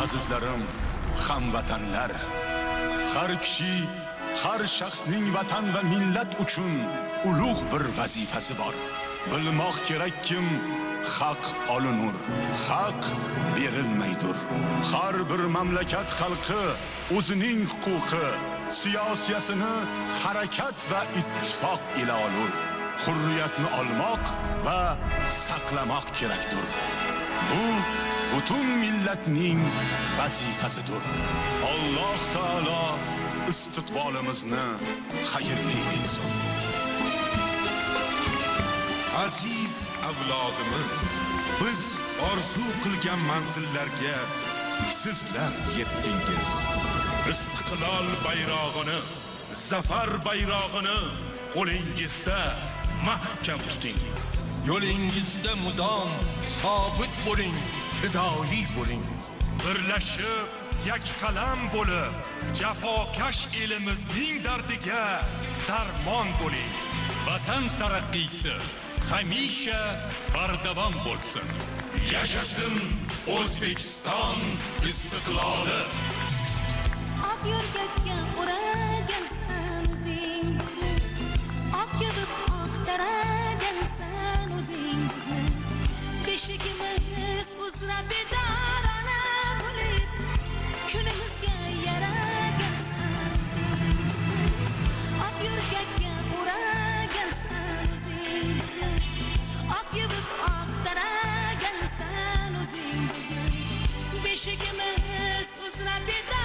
azizlarim, hamvatanlar. Har kishi, har shaxsning vatan va millat uchun ulug' bir vazifasi bor. Bilmoq kerakkim, haq olinur, haq berilmaydir. Har bir mamlakat xalqi o'zining huquqi, siyosiyasini harakat va ittifoq ila olur. Hurriyatni olmoq va saqlamoq kerakdir. Bu butun millatning vazifasidir. Alloh taolo istiqbolimizni xayrli etsin. Aziz avlodimiz, biz orzu qilgan manzillarga sizlar yetdingiz. Istiqlol bayrog'ini, zafar bayrog'ini qo'lingizda mahkam tuting. Yo'lingizda mudom sobit bo'ling, fidoyi bo'ling. Birlashib, yak qalam bo'lib, jafokash elimizning dardiga darmon bo'ling. Vatan taraqqiysi hamisha bardavom bo'lsin. Yashasin O'zbekiston istiqloli. Oq yo'rgakka o'ragansan o'zingizni, oq yuvib oqtaragansan o'zingizni. Beshigimiz uzra bedorona bo'lib, kunimizga yaragansan o'zingizni, oq yo'rgakka o'ragansan o'zingizni, oq yuvib oqtaragansan o'zingizni. Beshigimiz uzra bedorona